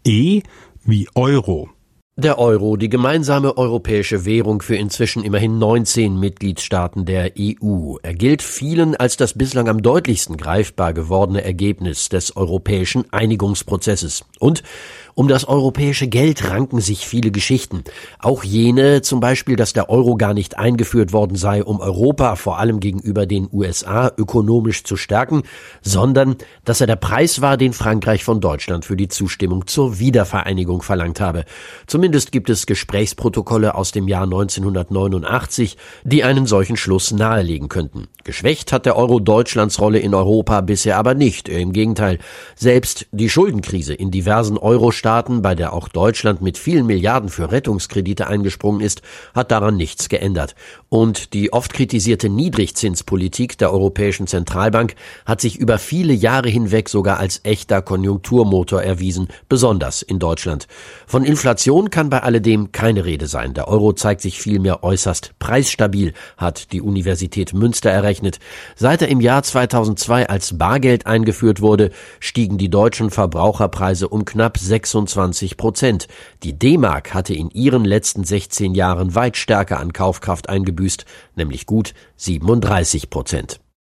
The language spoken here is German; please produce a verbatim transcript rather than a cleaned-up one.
E wie Euro. Der Euro, die gemeinsame europäische Währung für inzwischen immerhin neunzehn Mitgliedstaaten der E U. Er gilt vielen als das bislang am deutlichsten greifbar gewordene Ergebnis des europäischen Einigungsprozesses. Und um das europäische Geld ranken sich viele Geschichten. Auch jene, zum Beispiel, dass der Euro gar nicht eingeführt worden sei, um Europa vor allem gegenüber den U S A ökonomisch zu stärken, sondern dass er der Preis war, den Frankreich von Deutschland für die Zustimmung zur Wiedervereinigung verlangt habe. Zumindest gibt es Gesprächsprotokolle aus dem Jahr neunzehnhundertneunundachtzig, die einen solchen Schluss nahelegen könnten. Geschwächt hat der Euro Deutschlands Rolle in Europa bisher aber nicht. Im Gegenteil, selbst die Schuldenkrise in diversen Euro-Staaten, bei der auch Deutschland mit vielen Milliarden für Rettungskredite eingesprungen ist, hat daran nichts geändert. Und die oft kritisierte Niedrigzinspolitik der Europäischen Zentralbank hat sich über viele Jahre hinweg sogar als echter Konjunkturmotor erwiesen, besonders in Deutschland. Von Inflation kann bei alledem keine Rede sein. Der Euro zeigt sich vielmehr äußerst preisstabil, hat die Universität Münster errechnet. Seit er im Jahr zweitausendzwei als Bargeld eingeführt wurde, stiegen die deutschen Verbraucherpreise um knapp sechsundzwanzig Prozent. Die D-Mark hatte in ihren letzten sechzehn Jahren weit stärker an Kaufkraft eingebüßt, nämlich gut siebenunddreißig Prozent.